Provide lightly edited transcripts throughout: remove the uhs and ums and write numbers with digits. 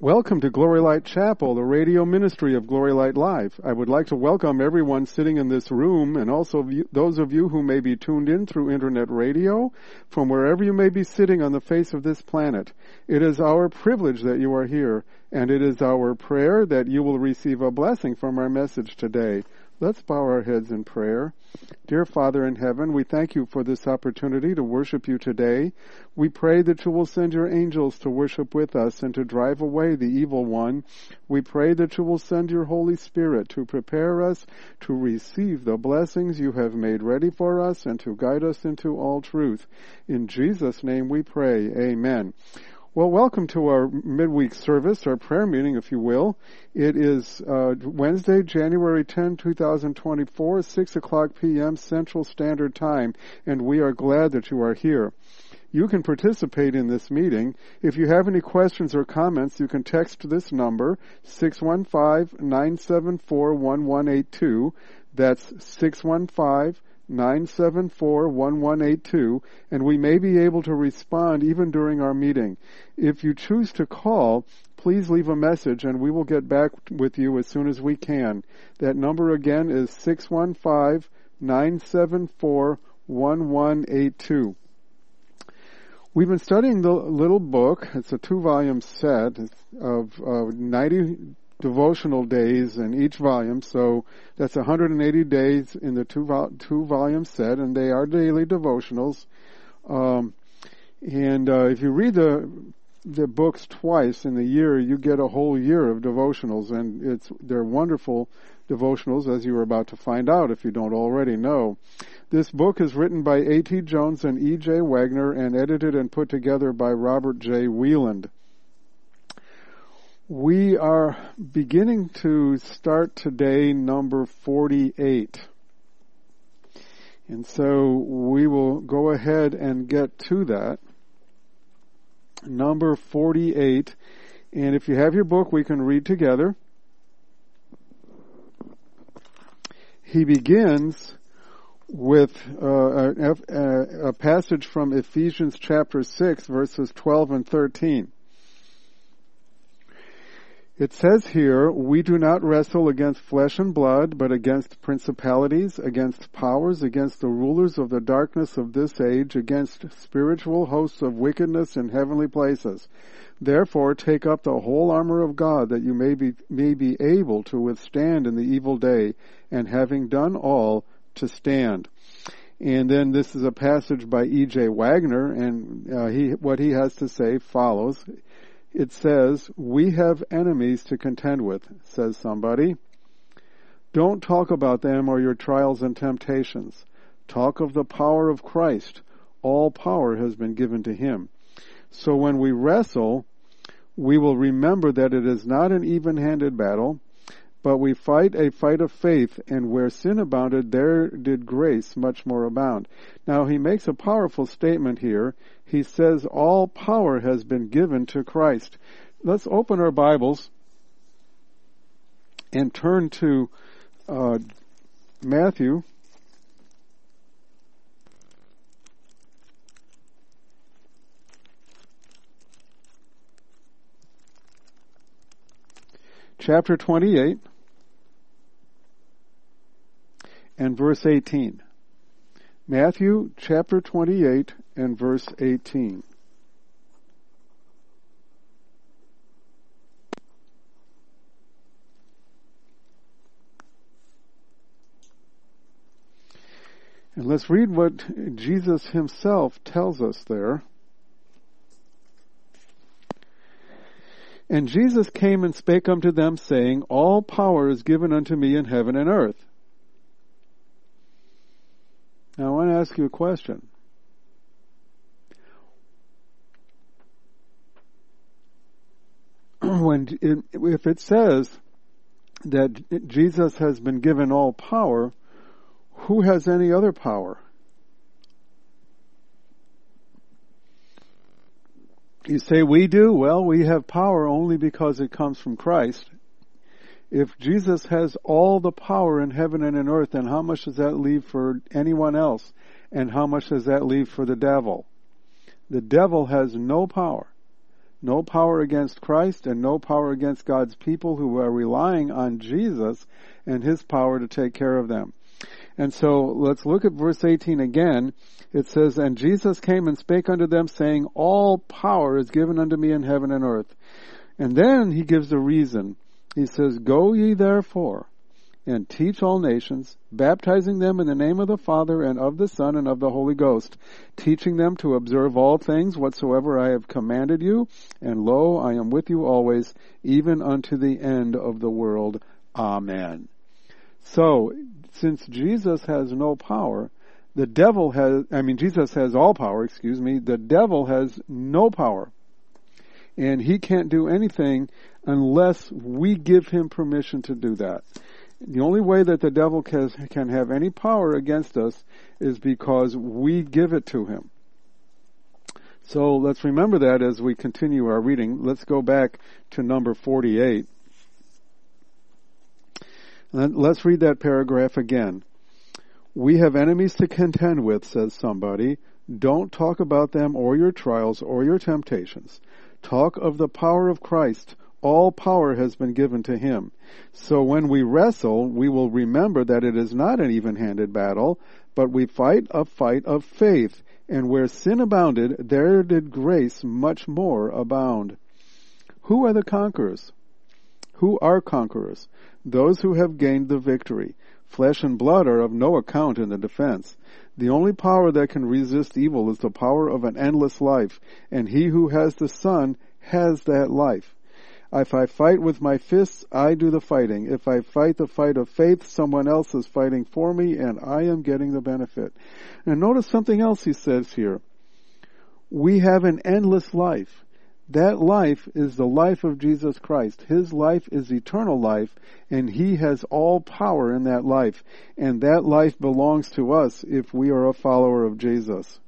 Welcome to Glory Light Chapel, the radio ministry of Glory Light Live. I would like to welcome everyone sitting in this room and also those of you who may be tuned in through internet radio from wherever you may be sitting on the face of this planet. It is our privilege that you are here, and it is our prayer that you will receive a blessing from our message today. Let's bow our heads in prayer. Dear Father in heaven, we thank you for this opportunity to worship you today. We pray that you will send your angels to worship with us and to drive away the evil one. We pray that you will send your Holy Spirit to prepare us to receive the blessings you have made ready for us and to guide us into all truth. In Jesus' name we pray. Amen. Well, welcome to our midweek service, our prayer meeting, if you will. It is Wednesday, January 10, 2024, 6 o'clock p.m. Central Standard Time, and we are glad that you are here. You can participate in this meeting. If you have any questions or comments, you can text this number, 615-974-1182. That's 615-974-1182, and we may be able to respond even during our meeting. If you choose to call, please leave a message and we will get back with you as soon as we can. That number again is 615-974-1182. We've been studying the little book. It's a 2-volume set of 90 devotional days in each volume, so that's 180 days in the two-volume set, and they are daily devotionals. If you read the books twice in the year, you get a whole year of devotionals, and they're wonderful devotionals, as you are about to find out if you don't already know. This book is written by A.T. Jones and E.J. Wagner and edited and put together by Robert J. Wieland. We are beginning to start today number 48. And so we will go ahead and get to that. Number 48. And if you have your book, we can read together. He begins with a passage from Ephesians chapter 6, verses 12 and 13. It says here, "We do not wrestle against flesh and blood, but against principalities, against powers, against the rulers of the darkness of this age, against spiritual hosts of wickedness in heavenly places. Therefore take up the whole armor of God, that you may be able to withstand in the evil day, and having done all, to stand." And then this is a passage by E.J. Wagner, and what he has to say follows. It says, "We have enemies to contend with," says somebody. "Don't talk about them or your trials and temptations. Talk of the power of Christ. All power has been given to him. So when we wrestle, we will remember that it is not an even-handed battle, but we fight a fight of faith, and where sin abounded, there did grace much more abound." Now, he makes a powerful statement here. He says all power has been given to Christ. Let's open our Bibles and turn to Matthew. Chapter 28 and verse 18. Matthew chapter 28 and verse 18. And let's read what Jesus himself tells us there. "And Jesus came and spake unto them, saying, All power is given unto me in heaven and earth." Now I want to ask you a question. If it says that Jesus has been given all power, who has any other power? You say, we do? Well, we have power only because it comes from Christ. If Jesus has all the power in heaven and in earth, then how much does that leave for anyone else? And how much does that leave for the devil? The devil has no power. No power against Christ and no power against God's people who are relying on Jesus and His power to take care of them. And so let's look at verse 18 again. It says, "And Jesus came and spake unto them, saying, All power is given unto me in heaven and earth." And then He gives a reason. He says, "Go ye therefore, and teach all nations, baptizing them in the name of the Father and of the Son and of the Holy Ghost, teaching them to observe all things whatsoever I have commanded you. And lo, I am with you always, even unto the end of the world. Amen." So, since Jesus has no power, Jesus has all power, the devil has no power. And he can't do anything unless we give him permission to do that. The only way that the devil can have any power against us is because we give it to him. So let's remember that as we continue our reading. Let's go back to number 48. Let's read that paragraph again. "We have enemies to contend with," says somebody. "Don't talk about them or your trials or your temptations. Talk of the power of Christ. All power has been given to Him. So when we wrestle, we will remember that it is not an even-handed battle, but we fight a fight of faith. And where sin abounded, there did grace much more abound." Who are the conquerors? Who are conquerors? Those who have gained the victory. Flesh and blood are of no account in the defense. The only power that can resist evil is the power of an endless life, and he who has the Son has that life. If I fight with my fists, I do the fighting. If I fight the fight of faith, someone else is fighting for me, and I am getting the benefit. And notice something else he says here. We have an endless life. That life is the life of Jesus Christ. His life is eternal life, and He has all power in that life. And that life belongs to us if we are a follower of Jesus.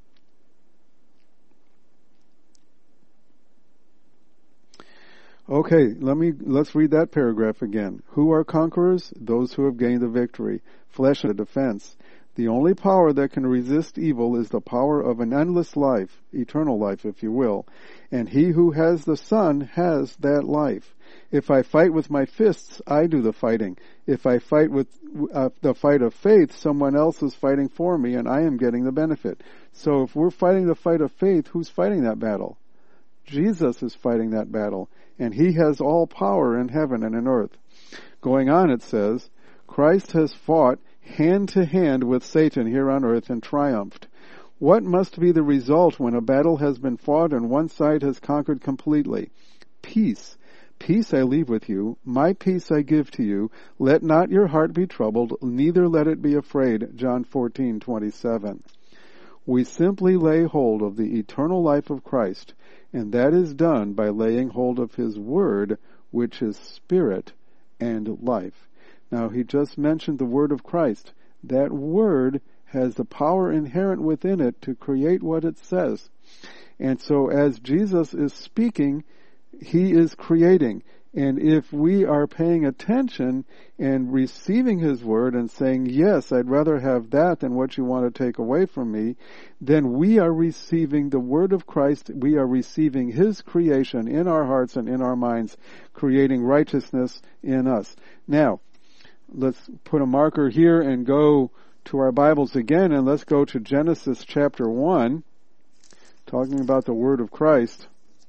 Okay, let's read that paragraph again. Who are conquerors? Those who have gained the victory. Flesh and the defense. The only power that can resist evil is the power of an endless life, eternal life, if you will. And he who has the Son has that life. If I fight with my fists, I do the fighting. If I fight with the fight of faith, someone else is fighting for me, and I am getting the benefit. So if we're fighting the fight of faith, who's fighting that battle? Jesus is fighting that battle, and He has all power in heaven and in earth. Going on, it says, Christ has fought hand to hand with Satan here on earth and triumphed. What must be the result when a battle has been fought and one side has conquered completely? Peace. Peace I leave with you, my peace I give to you. Let not your heart be troubled, neither let it be afraid. John 14:27. We simply lay hold of the eternal life of Christ, and that is done by laying hold of His Word, which is Spirit and life. Now, he just mentioned the Word of Christ. That Word has the power inherent within it to create what it says. And so as Jesus is speaking, He is creating. And if we are paying attention and receiving His Word and saying, yes, I'd rather have that than what you want to take away from me, then we are receiving the Word of Christ. We are receiving His creation in our hearts and in our minds, creating righteousness in us. Now, let's put a marker here and go to our Bibles again, and let's go to Genesis chapter 1, talking about the Word of Christ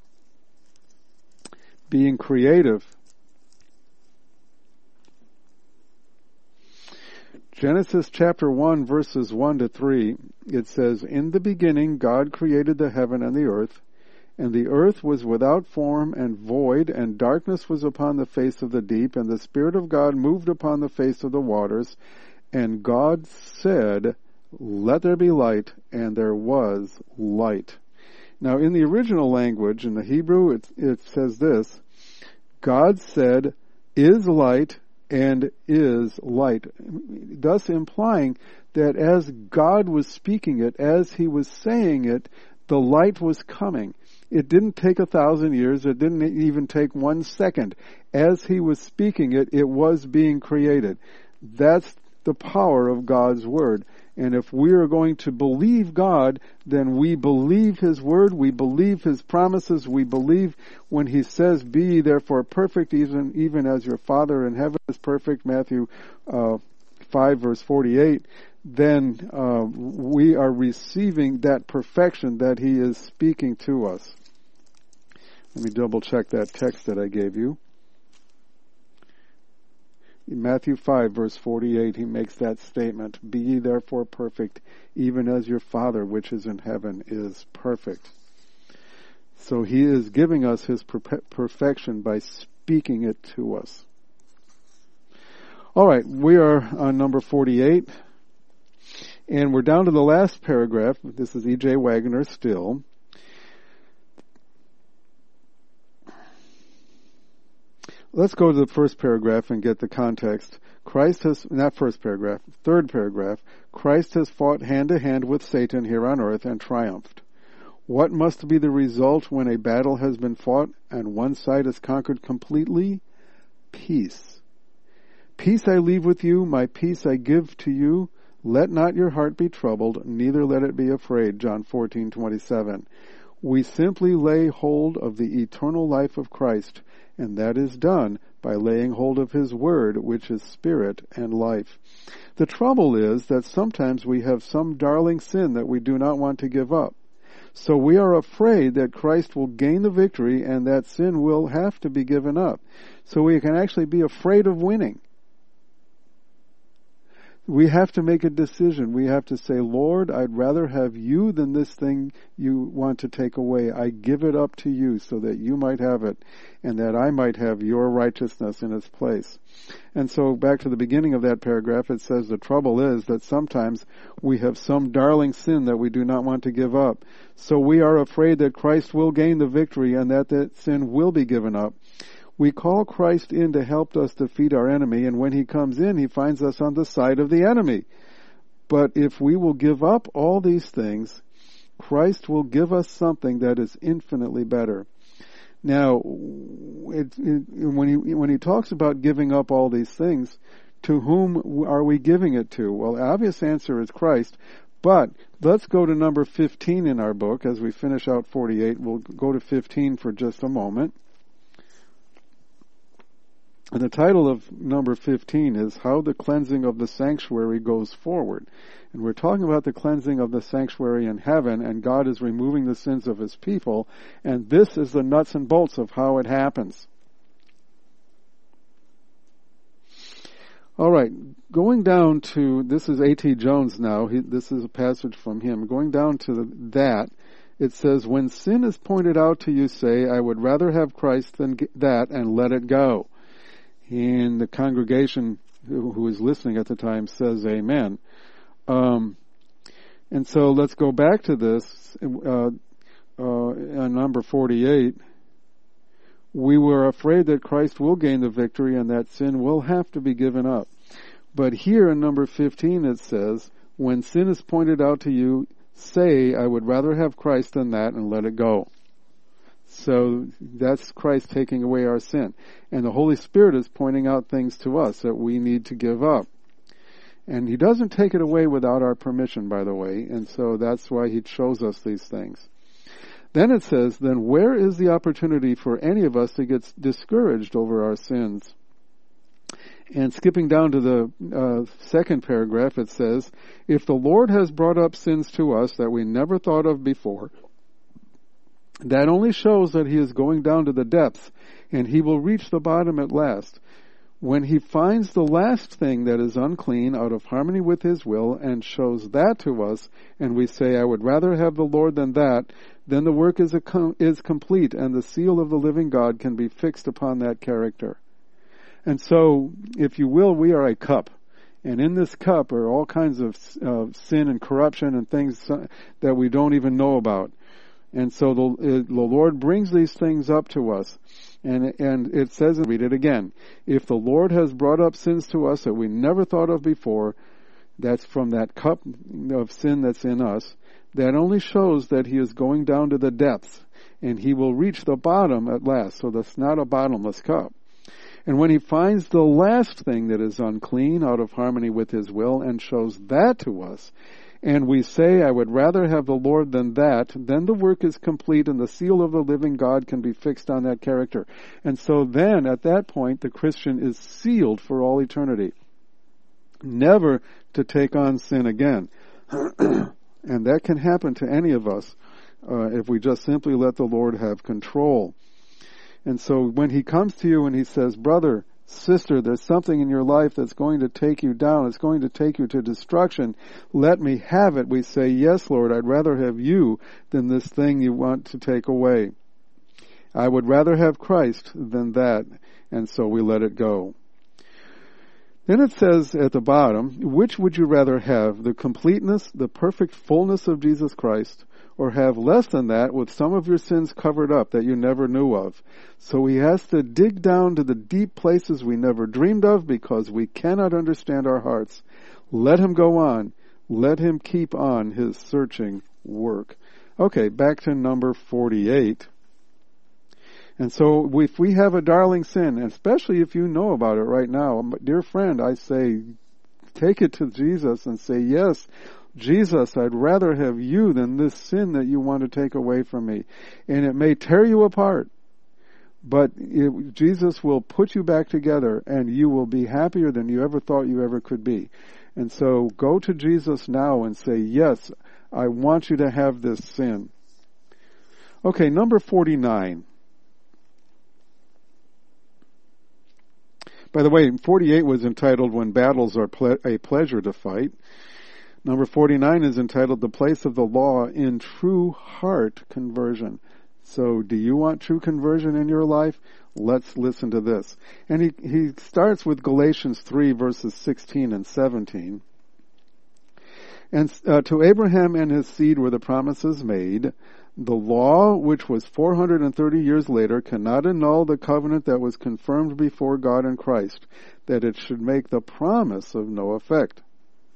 being creative. Genesis chapter 1, verses 1 to 3, it says, In the beginning God created the heaven and the earth was without form and void, and darkness was upon the face of the deep, and the Spirit of God moved upon the face of the waters. And God said, Let there be light, and there was light. Now, in the original language, in the Hebrew, it says this, God said, is light, and is light. Thus implying that as God was speaking it, as He was saying it, the light was coming. It didn't take 1,000 years. It didn't even take 1 second. As He was speaking it, it was being created. That's the power of God's Word. And if we are going to believe God, then we believe His Word, we believe His promises, we believe when He says, be ye therefore perfect, even as your Father in heaven is perfect, Matthew 5 verse 48, then we are receiving that perfection that He is speaking to us. Let me double check that text that I gave you. In Matthew 5 verse 48, He makes that statement, be ye therefore perfect, even as your Father which is in heaven is perfect. So He is giving us His perfection by speaking it to us. All right, we are on number 48, and we're down to the last paragraph. This is E.J. Waggoner still. Let's go to the first paragraph and get the context. Third paragraph. Christ has fought hand to hand with Satan here on earth and triumphed. What must be the result when a battle has been fought and one side is conquered completely? Peace. Peace I leave with you, my peace I give to you. Let not your heart be troubled, neither let it be afraid. John 14:27. We simply lay hold of the eternal life of Christ, and that is done by laying hold of His Word, which is spirit and life. The trouble is that sometimes we have some darling sin that we do not want to give up. So we are afraid that Christ will gain the victory and that sin will have to be given up. So we can actually be afraid of winning. We have to make a decision. We have to say, Lord, I'd rather have you than this thing you want to take away. I give it up to you so that you might have it and that I might have your righteousness in its place. And so back to the beginning of that paragraph, it says the trouble is that sometimes we have some darling sin that we do not want to give up. So we are afraid that Christ will gain the victory and that sin will be given up. We call Christ in to help us defeat our enemy, and when He comes in, He finds us on the side of the enemy. But if we will give up all these things, Christ will give us something that is infinitely better. Now, when he talks about giving up all these things, to whom are we giving it to? Well, the obvious answer is Christ. But let's go to number 15 in our book as we finish out 48. We'll go to 15 for just a moment. And the title of number 15 is How the Cleansing of the Sanctuary Goes Forward. And we're talking about the cleansing of the sanctuary in heaven, and God is removing the sins of His people, and this is the nuts and bolts of how it happens. All right, going down to, this is A.T. Jones now, this is a passage from him. Going down to that, it says, when sin is pointed out to you, say, I would rather have Christ than that, and let it go. And the congregation who is listening at the time says amen. And so let's go back to this. On number 48, we were afraid that Christ will gain the victory and that sin will have to be given up. But here in number 15 it says, when sin is pointed out to you, say, I would rather have Christ than that, and let it go. So that's Christ taking away our sin. And the Holy Spirit is pointing out things to us that we need to give up. And He doesn't take it away without our permission, by the way, and so that's why He shows us these things. Then it says, then where is the opportunity for any of us to get discouraged over our sins? And skipping down to the second paragraph, it says, if the Lord has brought up sins to us that we never thought of before, that only shows that He is going down to the depths, and He will reach the bottom at last. When He finds the last thing that is unclean out of harmony with His will and shows that to us, and we say, I would rather have the Lord than that, then the work is complete, and the seal of the living God can be fixed upon that character. And so, if you will, we are a cup. And in this cup are all kinds of sin and corruption and things that we don't even know about. And so the Lord brings these things up to us. And it says, read it again, if the Lord has brought up sins to us that we never thought of before, that's from that cup of sin that's in us, that only shows that He is going down to the depths, and He will reach the bottom at last. So that's not a bottomless cup. And when he finds the last thing that is unclean out of harmony with his will and shows that to us, and we say, I would rather have the Lord than that, then the work is complete and the seal of the living God can be fixed on that character. And so then, at that point, the Christian is sealed for all eternity, never to take on sin again. And that can happen to any of us if we just simply let the Lord have control. And so when he comes to you and he says, brother, sister, there's something in your life that's going to take you down, it's going to take you to destruction, let me have it. We say, yes, Lord, I'd rather have you than this thing you want to take away. I would rather have Christ than that, and so we let it go. Then it says at the bottom, which would you rather have, the completeness, the perfect fullness of Jesus Christ, or have less than that with some of your sins covered up that you never knew of? So he has to dig down to the deep places we never dreamed of because we cannot understand our hearts. Let him go on. Let him keep on his searching work. Okay, back to number 48. And so if we have a darling sin, especially if you know about it right now, dear friend, I say, take it to Jesus and say, yes, Jesus, I'd rather have you than this sin that you want to take away from me. And it may tear you apart, but Jesus will put you back together and you will be happier than you ever thought you ever could be. And so go to Jesus now and say, yes, I want you to have this sin. Okay, number 49. By the way, 48 was entitled When Battles Are a Pleasure to Fight. Number 49 is entitled The Place of the Law in True Heart Conversion. So do you want true conversion in your life? Let's listen to this. And he starts with Galatians 3 verses 16 and 17. And to Abraham and his seed were the promises made. The law, which was 430 years later, cannot annul the covenant that was confirmed before God in Christ, that it should make the promise of no effect.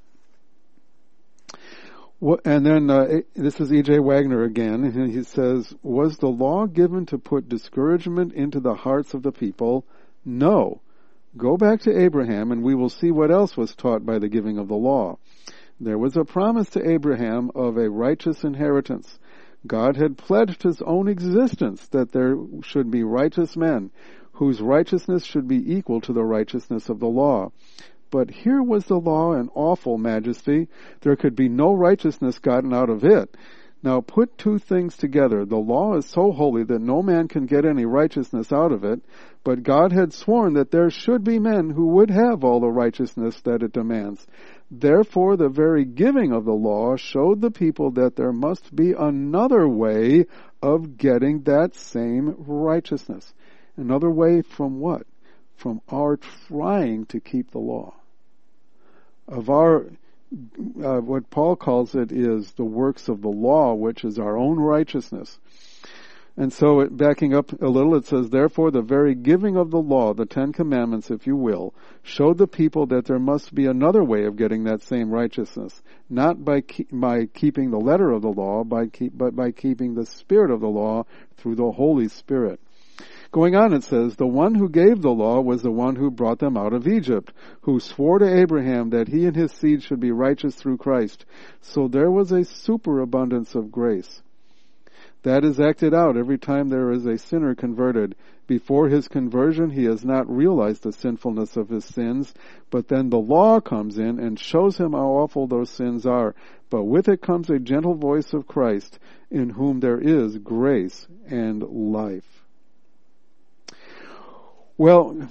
And then this is E.J. Wagner again, and he says, was the law given to put discouragement into the hearts of the people? No. Go back to Abraham, and we will see what else was taught by the giving of the law. There was a promise to Abraham of a righteous inheritance. God had pledged his own existence that there should be righteous men whose righteousness should be equal to the righteousness of the law. But here was the law in awful majesty. There could be no righteousness gotten out of it. Now put two things together. The law is so holy that no man can get any righteousness out of it, but God had sworn that there should be men who would have all the righteousness that it demands. Therefore, the very giving of the law showed the people that there must be another way of getting that same righteousness. Another way from what? From our trying to keep the law. Of our, what Paul calls it is the works of the law, which is our own righteousness. And so, backing up a little, it says, therefore the very giving of the law, the Ten Commandments, if you will, showed the people that there must be another way of getting that same righteousness, not by keeping the letter of the law, but by keeping the spirit of the law through the Holy Spirit. Going on, it says, the one who gave the law was the one who brought them out of Egypt, who swore to Abraham that he and his seed should be righteous through Christ. So there was a superabundance of grace. That is acted out every time there is a sinner converted. Before his conversion, he has not realized the sinfulness of his sins, but then the law comes in and shows him how awful those sins are. But with it comes a gentle voice of Christ, in whom there is grace and life. Well,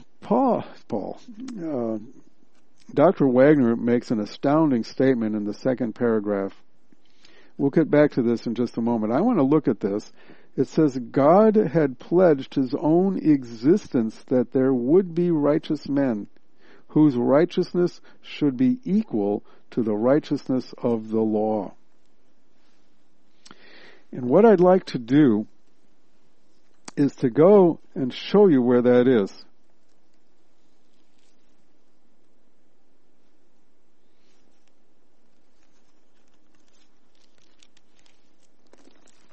Dr. Wagner makes an astounding statement in the second paragraph. We'll get back to this in just a moment. I want to look at this. It says, God had pledged his own existence that there would be righteous men whose righteousness should be equal to the righteousness of the law. And what I'd like to do is to go and show you where that is.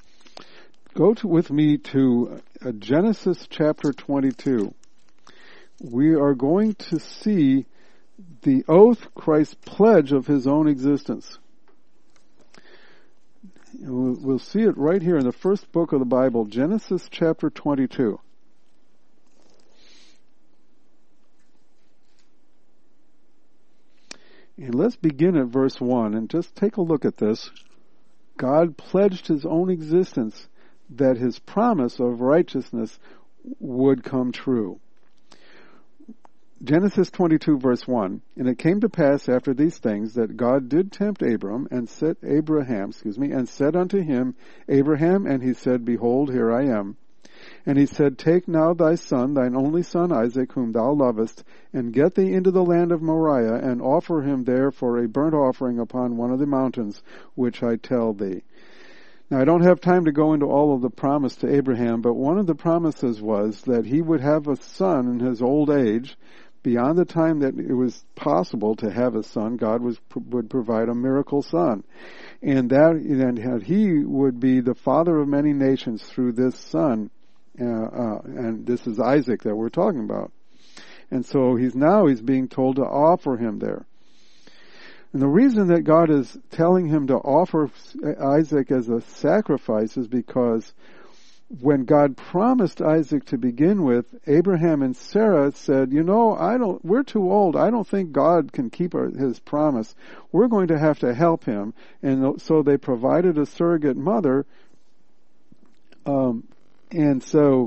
Go with me to Genesis chapter 22. we are going to see the oath, Christ's pledge of his own existence. We'll see it right here in the first book of the Bible, Genesis chapter 22. And let's begin at verse 1 and just take a look at this. God pledged his own existence that his promise of righteousness would come true. Genesis 22 verse 1, and it came to pass after these things that God did tempt Abraham and said unto him, Abraham, and he said, Behold, here I am. And he said, Take now thy son, thine only son Isaac, whom thou lovest, and get thee into the land of Moriah, and offer him there for a burnt offering upon one of the mountains, which I tell thee. Now, I don't have time to go into all of the promise to Abraham, but one of the promises was that he would have a son in his old age. Beyond the time that it was possible to have a son, God would provide a miracle son. And that he would be the father of many nations through this son. And this is Isaac that we're talking about. And so he's being told to offer him there. And the reason that God is telling him to offer Isaac as a sacrifice is because when God promised Isaac to begin with, Abraham and Sarah said, we're too old. I don't think God can keep his promise. We're going to have to help him. And so they provided a surrogate mother. And so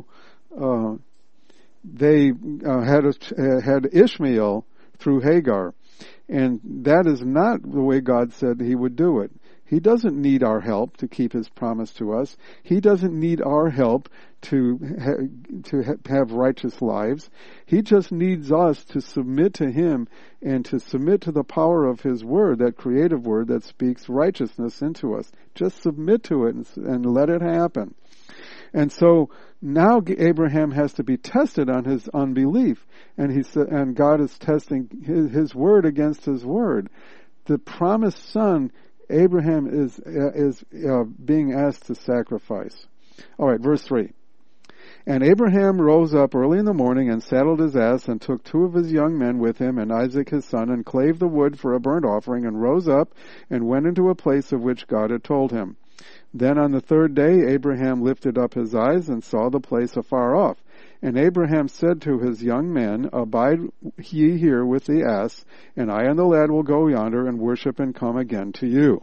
they had Ishmael through Hagar. And that is not the way God said he would do it. He doesn't need our help to keep his promise to us. He doesn't need our help to have righteous lives. He just needs us to submit to him and to submit to the power of his word, that creative word that speaks righteousness into us. Just submit to it and let it happen. And so now Abraham has to be tested on his unbelief, and God is testing his word against his word. The promised son, Abraham is being asked to sacrifice. All right, verse 3. And Abraham rose up early in the morning and saddled his ass and took 2 of his young men with him and Isaac his son and clave the wood for a burnt offering and rose up and went into a place of which God had told him. Then on the 3rd day Abraham lifted up his eyes and saw the place afar off. And Abraham said to his young men, Abide ye here with the ass, and I and the lad will go yonder and worship and come again to you.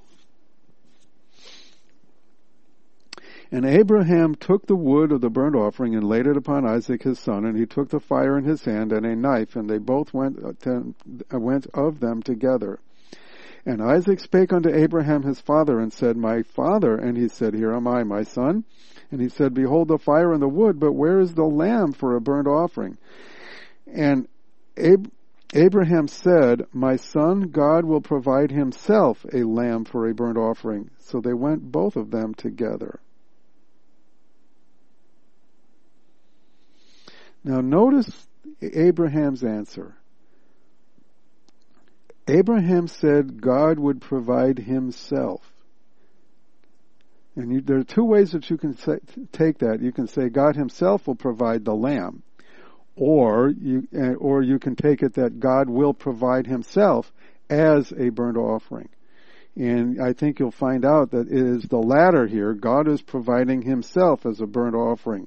And Abraham took the wood of the burnt offering and laid it upon Isaac his son, and he took the fire in his hand and a knife, and they both went of them together. And Isaac spake unto Abraham his father, and said, My father. And he said, Here am I, my son. And he said, Behold the fire and the wood, but where is the lamb for a burnt offering? And Abraham said, My son, God will provide himself a lamb for a burnt offering. So they went both of them together. Now notice Abraham's answer. Abraham said God would provide himself. And there are 2 ways that you can take that. You can say God himself will provide the lamb. Or you can take it that God will provide himself as a burnt offering. And I think you'll find out that it is the latter here. God is providing himself as a burnt offering.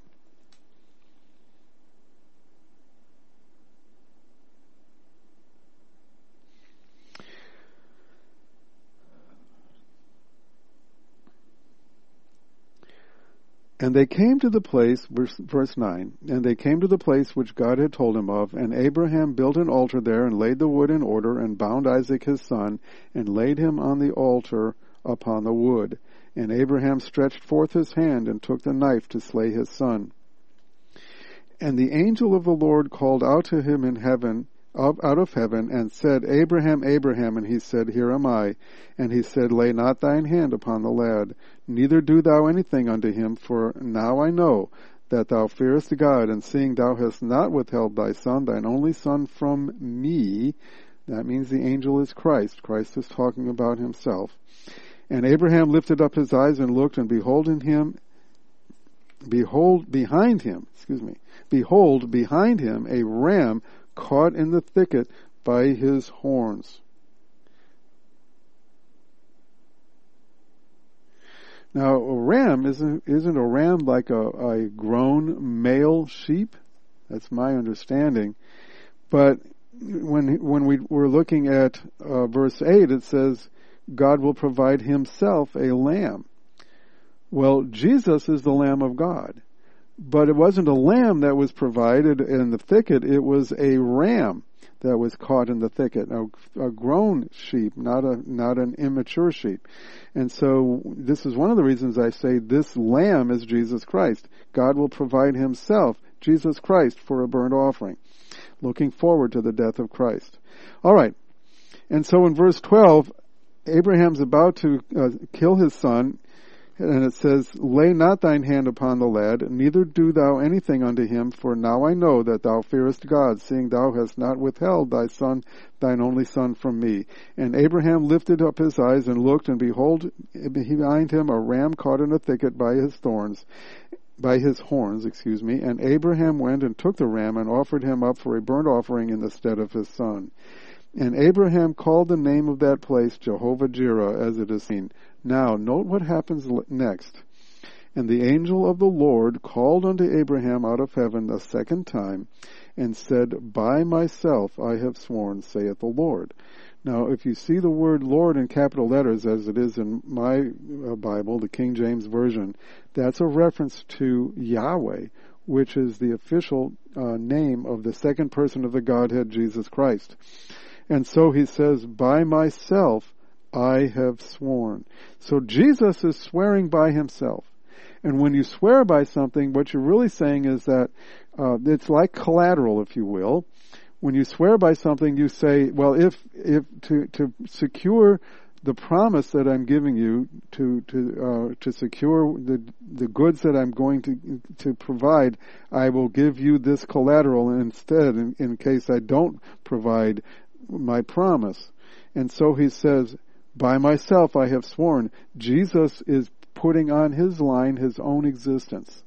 And they came to the place, verse 9, and they came to the place which God had told him of, and Abraham built an altar there, and laid the wood in order, and bound Isaac his son, and laid him on the altar upon the wood. And Abraham stretched forth his hand, and took the knife to slay his son. And the angel of the Lord called out to him in heaven, out of heaven, and said, Abraham, Abraham. And he said, Here am I. And he said, Lay not thine hand upon the lad, neither do thou anything unto him, for now I know that thou fearest God, and seeing thou hast not withheld thy son, thine only son, from me. That means the angel is Christ. Christ is talking about himself. And Abraham lifted up his eyes and looked, and behold in him, behold behind him a ram caught in the thicket by his horns. Now, a ram isn't a ram like a grown male sheep? That's my understanding. But when we were looking at verse 8, it says, God will provide himself a lamb. Well, Jesus is the Lamb of God. But it wasn't a lamb that was provided in the thicket, it was a ram that was caught in the thicket, a grown sheep, not an immature sheep. And so this is one of the reasons I say this lamb is Jesus Christ. God will provide himself, Jesus Christ, for a burnt offering. Looking forward to the death of Christ. All right. And so in verse 12, Abraham's about to kill his son, and it says, Lay not thine hand upon the lad, neither do thou anything unto him, for now I know that thou fearest God, seeing thou hast not withheld thy son, thine only son, from me. And Abraham lifted up his eyes and looked, and behold, behind him a ram caught in a thicket by his horns, and Abraham went and took the ram and offered him up for a burnt offering in the stead of his son. And Abraham called the name of that place Jehovah-Jireh, as it is seen. Now, note what happens next. And the angel of the Lord called unto Abraham out of heaven a second time, and said, By myself I have sworn, saith the Lord. Now, if you see the word Lord in capital letters, as it is in my Bible, the King James Version, that's a reference to Yahweh, which is the official name of the second person of the Godhead, Jesus Christ. And so he says, By myself I have sworn. So Jesus is swearing by himself. And when you swear by something, what you're really saying is that it's like collateral, if you will. When you swear by something, you say, well, if to secure the promise that I'm giving you, to secure the goods that I'm going to provide, I will give you this collateral instead in case I don't provide my promise. And so he says, by myself I have sworn. Jesus is putting on his line his own existence.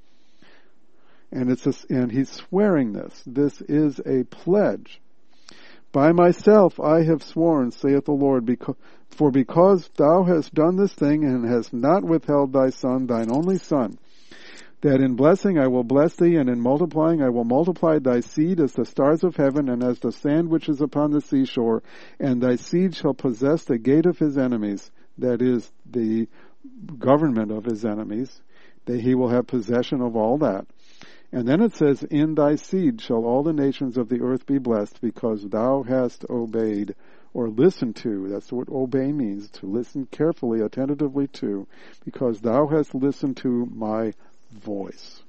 And and he's swearing this. This is a pledge. By myself I have sworn, saith the Lord, because thou hast done this thing and hast not withheld thy son, thine only son, that in blessing I will bless thee, and in multiplying I will multiply thy seed as the stars of heaven, and as the sand which is upon the seashore, and thy seed shall possess the gate of his enemies, that is, the government of his enemies, that he will have possession of all that. And then it says, in thy seed shall all the nations of the earth be blessed, because thou hast obeyed, or listened to. That's what obey means, to listen carefully, attentively to, because thou hast listened to my voice.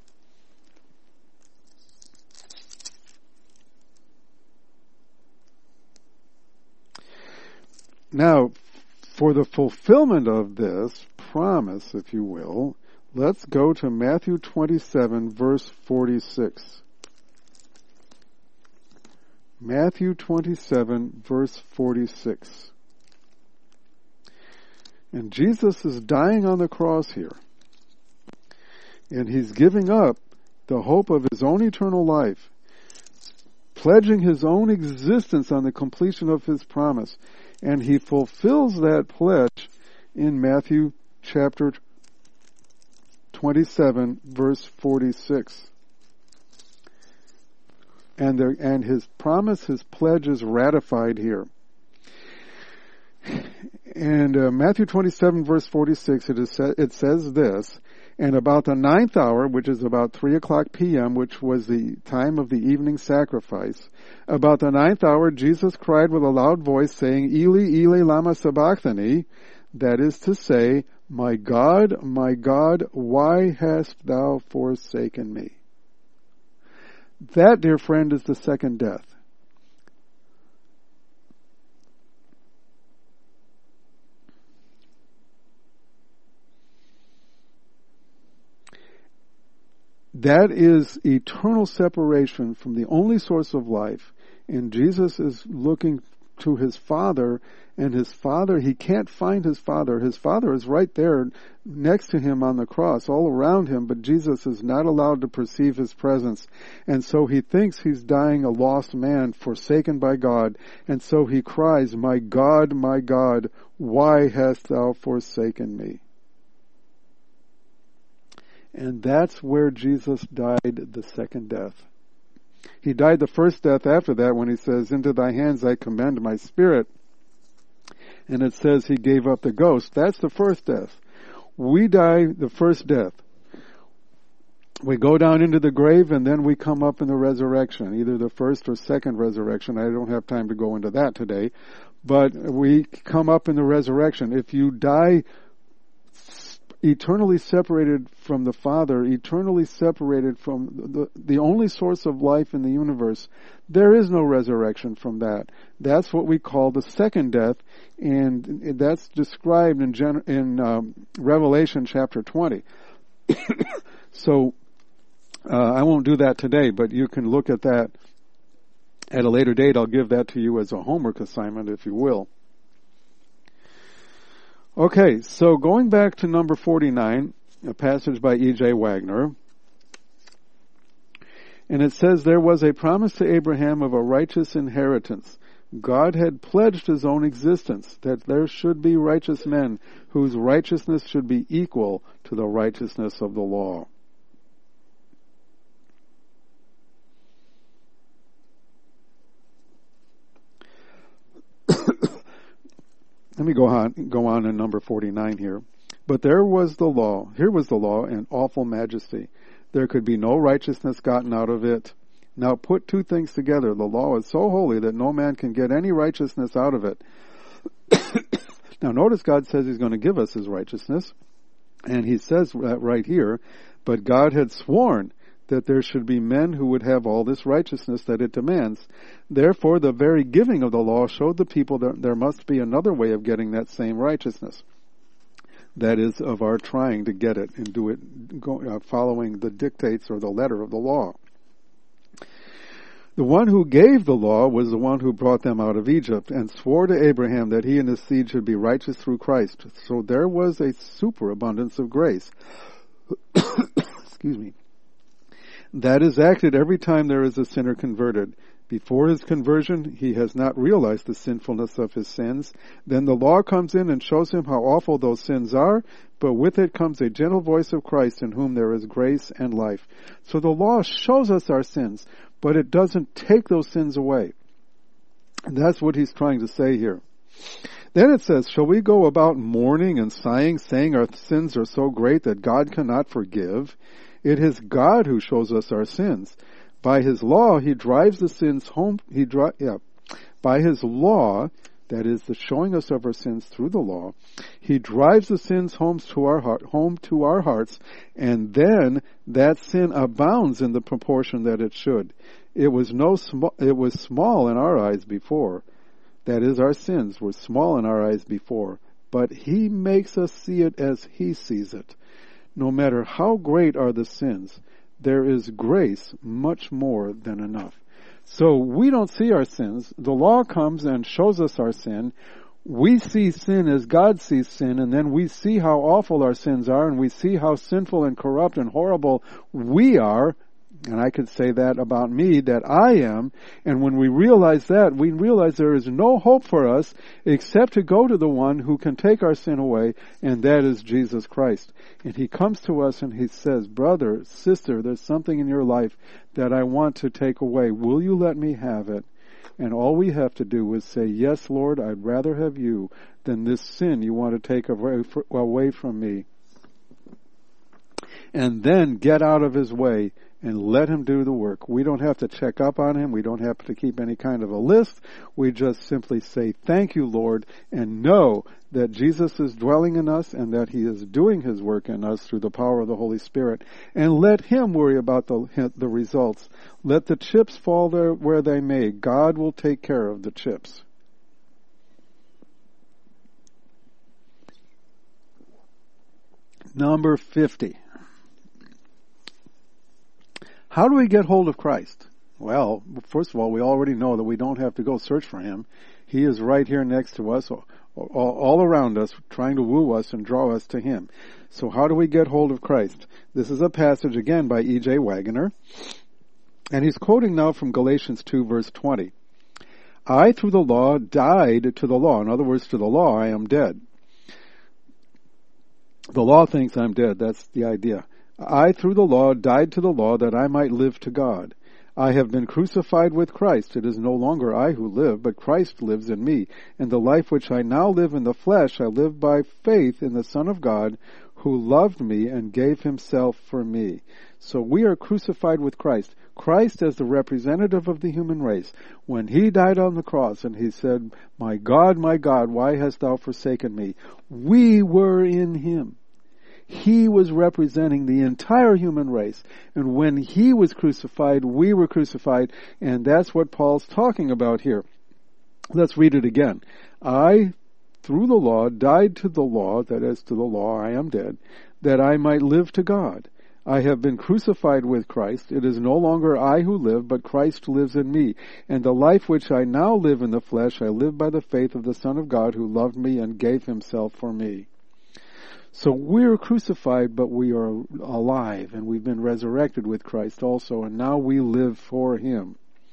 Now, for the fulfillment of this promise, if you will, let's go to Matthew 27, verse 46. Matthew 27, verse 46. And Jesus is dying on the cross here. And he's giving up the hope of his own eternal life, pledging his own existence on the completion of his promise. And he fulfills that pledge in Matthew chapter 27, verse 46. And his promise, his pledge is ratified here. And Matthew 27, verse 46, it says this, and about the 9th hour, which is about 3 o'clock p.m., which was the time of the evening sacrifice, about the 9th hour, Jesus cried with a loud voice, saying, Eli, Eli, lama sabachthani, that is to say, my God, why hast thou forsaken me? That, dear friend, is the second death. That is eternal separation from the only source of life, and Jesus is looking to his Father, and his Father, he can't find his Father. His Father is right there next to him on the cross, all around him, but Jesus is not allowed to perceive his presence. And so he thinks he's dying a lost man, forsaken by God. And so he cries, my God, why hast thou forsaken me? And that's where Jesus died the second death. He died the first death after that when he says, into thy hands I commend my spirit. And it says he gave up the ghost. That's the first death. We die the first death. We go down into the grave and then we come up in the resurrection, either the first or second resurrection. I don't have time to go into that today. But we come up in the resurrection. If you die eternally separated from the Father, eternally separated from the only source of life in the universe, there is no resurrection from that. That's what we call the second death, and that's described in Revelation chapter 20. So I won't do that today, but you can look at that at a later date. I'll give that to you as a homework assignment, if you will. Okay, so going back to number 49, a passage by E.J. Wagner, and it says, there was a promise to Abraham of a righteous inheritance. God had pledged his own existence, that there should be righteous men whose righteousness should be equal to the righteousness of the law. Let me go on in number 49 here. But here was the law, in awful majesty. There could be no righteousness gotten out of it. Now put two things together. The law is so holy that no man can get any righteousness out of it. Now notice God says he's going to give us his righteousness. And he says that right here, but God had sworn that there should be men who would have all this righteousness that it demands. Therefore, the very giving of the law showed the people that there must be another way of getting that same righteousness. That is, of our trying to get it and do it following the dictates or the letter of the law. The one who gave the law was the one who brought them out of Egypt and swore to Abraham that he and his seed should be righteous through Christ. So there was a superabundance of grace. Excuse me. That is acted every time there is a sinner converted. Before his conversion, he has not realized the sinfulness of his sins. Then the law comes in and shows him how awful those sins are, but with it comes a gentle voice of Christ in whom there is grace and life. So the law shows us our sins, but it doesn't take those sins away. And that's what he's trying to say here. Then it says, shall we go about mourning and sighing, saying our sins are so great that God cannot forgive? It is God who shows us our sins. By his law, he drives the sins home. By his law, that is the showing us of our sins through the law, he drives the sins home to our hearts, and then that sin abounds in the proportion that it should. It was small in our eyes before. That is, our sins were small in our eyes before, but he makes us see it as he sees it. No matter how great are the sins, there is grace much more than enough. So we don't see our sins. The law comes and shows us our sin. We see sin as God sees sin, and then we see how awful our sins are, and we see how sinful and corrupt and horrible we are. And I could say that about me, that I am. And when we realize that, we realize there is no hope for us except to go to the one who can take our sin away, and that is Jesus Christ. And he comes to us and he says, brother, sister, there's something in your life that I want to take away. Will you let me have it? And all we have to do is say, yes, Lord, I'd rather have you than this sin you want to take away from me. And then get out of his way and let him do the work. We don't have to check up on him. We don't have to keep any kind of a list. We just simply say, thank you, Lord, and know that Jesus is dwelling in us and that he is doing his work in us through the power of the Holy Spirit. And let him worry about the results. Let the chips fall there where they may. God will take care of the chips. Number 50. How do we get hold of Christ? Well, first of all, we already know that we don't have to go search for him. He is right here next to us, all around us, trying to woo us and draw us to him. So how do we get hold of Christ? This is a passage, again, by E.J. Waggoner. And he's quoting now from Galatians 2, verse 20. I, through the law, died to the law. In other words, to the law, I am dead. The law thinks I'm dead. That's the idea. I, through the law, died to the law that I might live to God. I have been crucified with Christ. It is no longer I who live, but Christ lives in me. And the life which I now live in the flesh, I live by faith in the Son of God, who loved me and gave himself for me. So we are crucified with Christ. Christ as the representative of the human race. When he died on the cross and he said, my God, why hast thou forsaken me? We were in him. He was representing the entire human race. And when he was crucified, we were crucified. And that's what Paul's talking about here. Let's read it again. I, through the law, died to the law, that is, to the law, I am dead, that I might live to God. I have been crucified with Christ. It is no longer I who live, but Christ lives in me. And the life which I now live in the flesh, I live by the faith of the Son of God, who loved me and gave himself for me. So we're crucified, but we are alive, and we've been resurrected with Christ also, and now we live for him.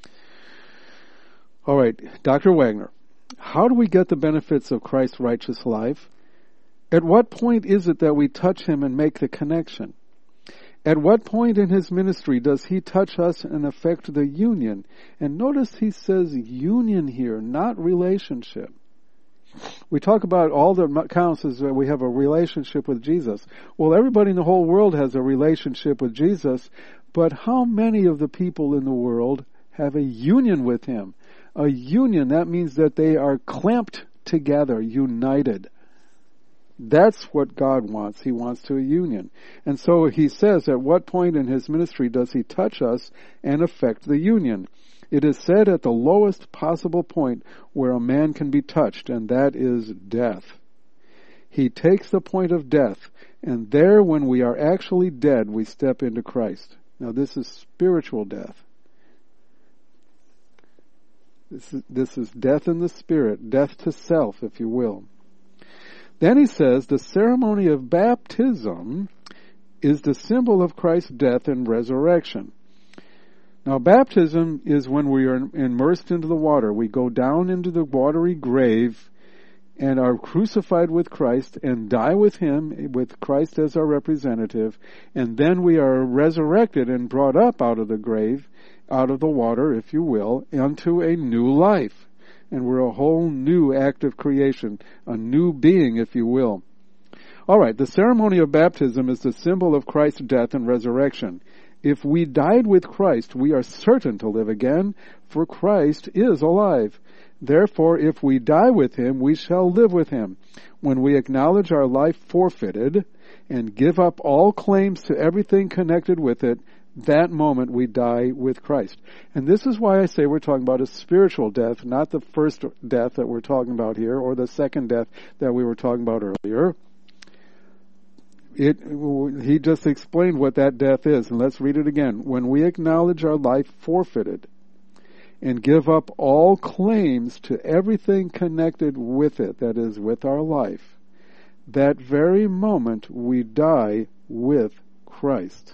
All right, Dr. Waggoner, how do we get the benefits of Christ's righteous life? At what point is it that we touch him and make the connection? At what point in his ministry does he touch us and affect the union? And notice he says union here, not relationship. We talk about all that counts is that we have a relationship with Jesus. Well, everybody in the whole world has a relationship with Jesus, but how many of the people in the world have a union with him? A union, that means that they are clamped together, united. That's what God wants. He wants to a union. And so he says, at what point in his ministry does he touch us and affect the union? It is said at the lowest possible point where a man can be touched, and that is death. He takes the point of death, and there, when we are actually dead, we step into Christ. Now, this is spiritual death. This is death in the spirit, death to self, if you will. Then he says, the ceremony of baptism is the symbol of Christ's death and resurrection. Now, baptism is when we are immersed into the water. We go down into the watery grave and are crucified with Christ and die with him, with Christ as our representative, and then we are resurrected and brought up out of the grave, out of the water, if you will, unto a new life. And we're a whole new act of creation, a new being, if you will. All right, the ceremony of baptism is the symbol of Christ's death and resurrection. If we died with Christ, we are certain to live again, for Christ is alive. Therefore, if we die with him, we shall live with him. When we acknowledge our life forfeited and give up all claims to everything connected with it, that moment we die with Christ. And this is why I say we're talking about a spiritual death, not the first death that we're talking about here, or the second death that we were talking about earlier. He just explained what that death is, and let's read it again. When we acknowledge our life forfeited and give up all claims to everything connected with it, that is, with our life, that very moment we die with Christ.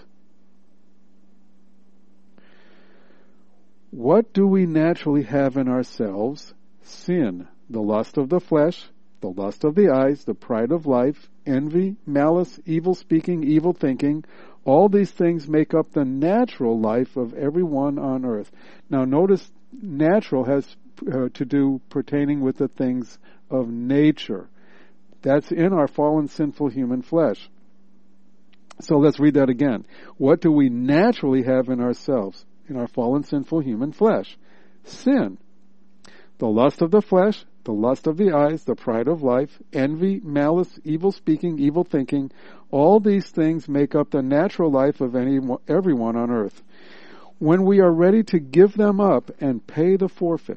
What do we naturally have in ourselves? Sin, the lust of the flesh, the lust of the eyes, the pride of life, envy, malice, evil speaking, evil thinking. All these things make up the natural life of everyone on earth. Now notice, natural has to do pertaining with the things of nature. That's in our fallen, sinful human flesh. So let's read that again. What do we naturally have in ourselves, in our fallen, sinful human flesh? Sin, the lust of the flesh, the lust of the eyes, the pride of life, envy, malice, evil speaking, evil thinking. All these things make up the natural life of everyone on earth. When we are ready to give them up and pay the forfeit,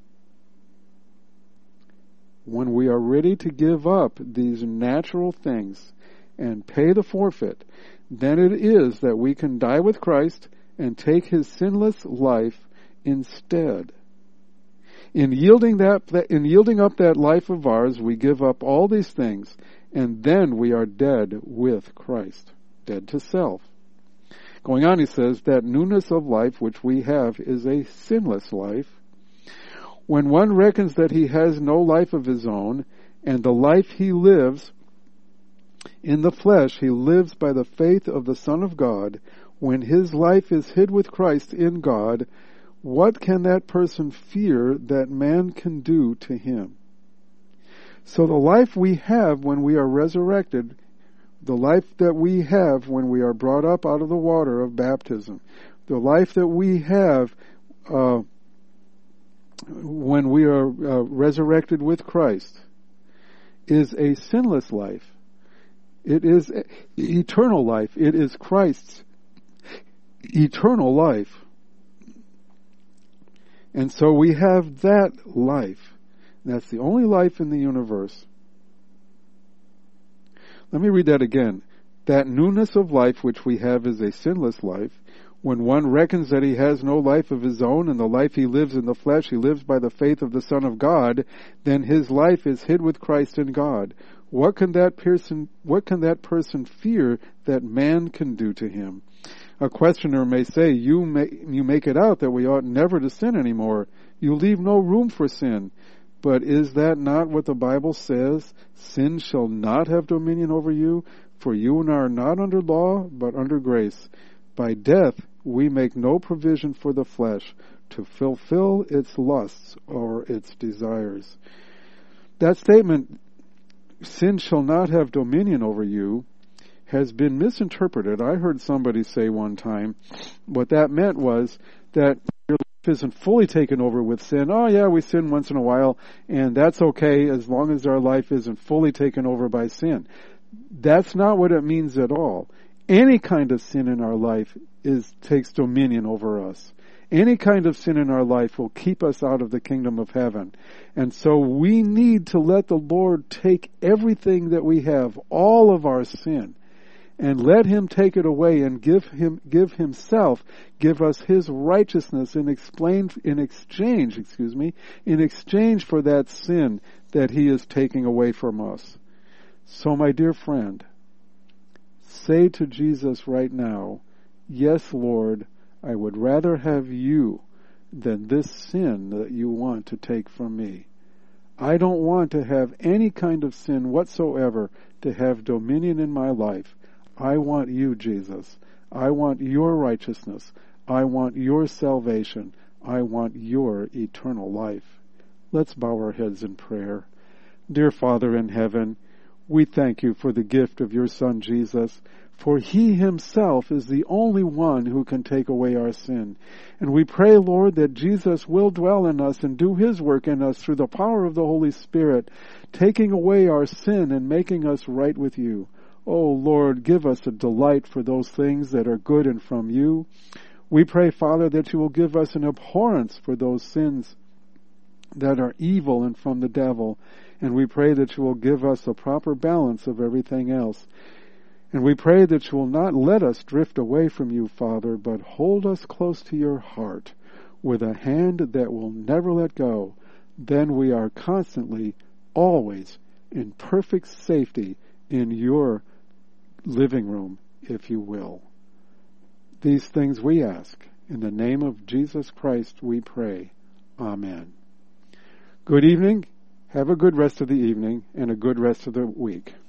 when we are ready to give up these natural things and pay the forfeit, then it is that we can die with Christ and take his sinless life instead. In yielding up that life of ours, we give up all these things, and then we are dead with Christ, dead to self. Going on, he says, that newness of life which we have is a sinless life. When one reckons that he has no life of his own, and the life he lives in the flesh, he lives by the faith of the Son of God, when his life is hid with Christ in God, what can that person fear that man can do to him? So the life we have when we are resurrected, the life that we have when we are brought up out of the water of baptism, the life that we have when we are resurrected with Christ, is a sinless life. It is eternal life. It is Christ's eternal life. And so we have that life. That's the only life in the universe. Let me read that again. That newness of life which we have is a sinless life. When one reckons that he has no life of his own, and the life he lives in the flesh, he lives by the faith of the Son of God, then his life is hid with Christ in God. What can that person fear that man can do to him? A questioner may say, you make it out that we ought never to sin anymore. You leave no room for sin. But is that not what the Bible says? Sin shall not have dominion over you, for you are not under law, but under grace. By death we make no provision for the flesh to fulfill its lusts or its desires. That statement, sin shall not have dominion over you, has been misinterpreted. I heard somebody say one time what that meant was that your life isn't fully taken over with sin. Oh yeah, we sin once in a while, and that's okay as long as our life isn't fully taken over by sin. That's not what it means at all. Any kind of sin in our life takes dominion over us. Any kind of sin in our life will keep us out of the kingdom of heaven. And so we need to let the Lord take everything that we have, all of our sin, and let Him take it away and give us His righteousness in exchange for that sin that He is taking away from us. So my dear friend, say to Jesus right now, yes, Lord, I would rather have you than this sin that you want to take from me. I don't want to have any kind of sin whatsoever to have dominion in my life. I want you, Jesus. I want your righteousness. I want your salvation. I want your eternal life. Let's bow our heads in prayer. Dear Father in heaven, we thank you for the gift of your Son, Jesus, for He Himself is the only one who can take away our sin. And we pray, Lord, that Jesus will dwell in us and do His work in us through the power of the Holy Spirit, taking away our sin and making us right with you. Oh, Lord, give us a delight for those things that are good and from you. We pray, Father, that you will give us an abhorrence for those sins that are evil and from the devil. And we pray that you will give us a proper balance of everything else. And we pray that you will not let us drift away from you, Father, but hold us close to your heart with a hand that will never let go. Then we are constantly, always, in perfect safety in your living room, if you will. These things we ask. In the name of Jesus Christ we pray. Amen. Good evening. Have a good rest of the evening and a good rest of the week.